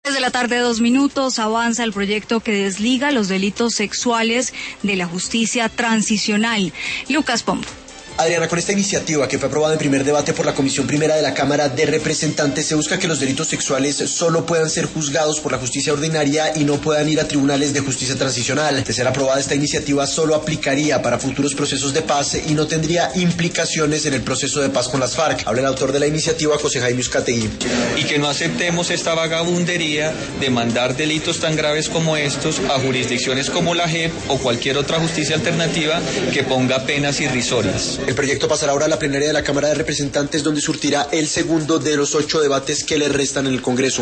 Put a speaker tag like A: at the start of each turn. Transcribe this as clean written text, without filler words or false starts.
A: Desde la tarde, 2 minutos, avanza el proyecto que desliga los delitos sexuales de la justicia transicional. Lucas Pombo.
B: Adriana, con esta iniciativa que fue aprobada en primer debate por la Comisión Primera de la Cámara de Representantes, se busca que los delitos sexuales solo puedan ser juzgados por la justicia ordinaria y no puedan ir a tribunales de justicia transicional. De ser aprobada, esta iniciativa solo aplicaría para futuros procesos de paz y no tendría implicaciones en el proceso de paz con las FARC. Habla el autor de la iniciativa, José Jaime Uzcategui.
C: Y que no aceptemos esta vagabundería de mandar delitos tan graves como estos a jurisdicciones como la JEP o cualquier otra justicia alternativa que ponga penas irrisorias.
B: El proyecto pasará ahora a la plenaria de la Cámara de Representantes, donde surtirá el segundo de los 8 debates que le restan en el Congreso.